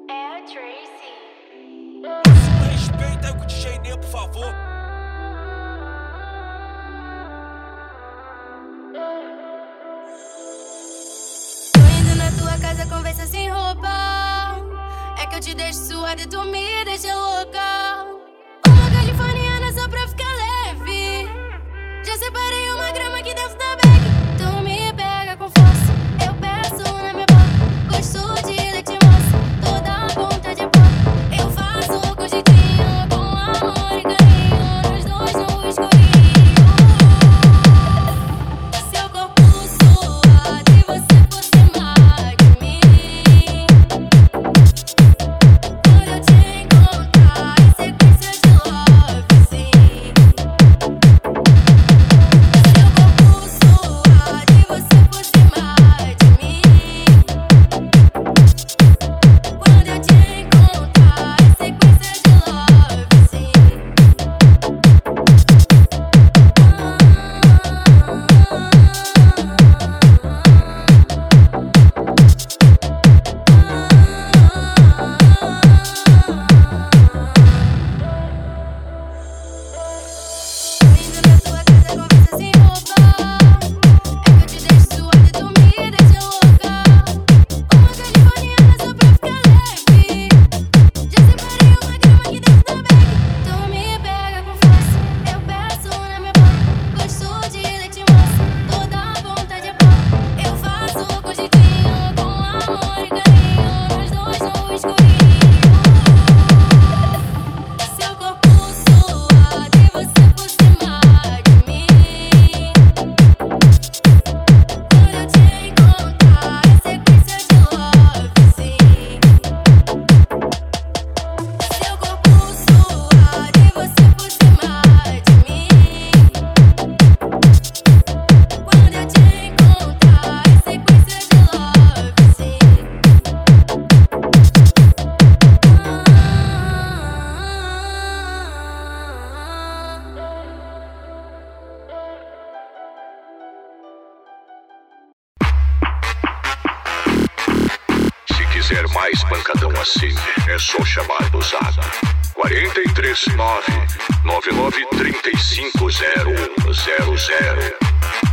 É a Tracy. Respeita aí com o DJ Ney, por favor. Tô indo na tua casa, conversa sem roupa. É que eu te deixo suada e tu me deixa louca. Uma californiana só pra ficar leve. Já separei uma grama aqui dentro da bag. Tu me pega com força, eu peço na minha boca. Gosto de leite moça, toda a ponta de pó. Eu faço com jeitinho, com amor e carinho, nós dois no escurinho. Seu corpo suado e você por cima de mim. Quando eu te encontrar em sequência de love, sim. Seu corpo suado e você por cima de mim. Quando eu te encontrar em sequência de love, sim. Tô indo na tua casa, conversa sem roupa. É que eu te deixo suada e tu me deixa louca. Uma californiana só pra ficar leve. Já separei uma grama aqui dentro da bag. Tu me pega com força, eu peço na minha boca. Gosto de leite moça, toda a ponta de pó. Eu faço com jeitinho, com amor e carinho, nós dois no escurinho. Seu corpo suado e você por cima de mim. Quando eu te encontrar em sequência de love, sim. Seu corpo suado e você por cima de mim. Quando eu te encontrar em sequência de love, sim. Se quiser mais pancadão assim, é só chamar do Zap 439 99350100.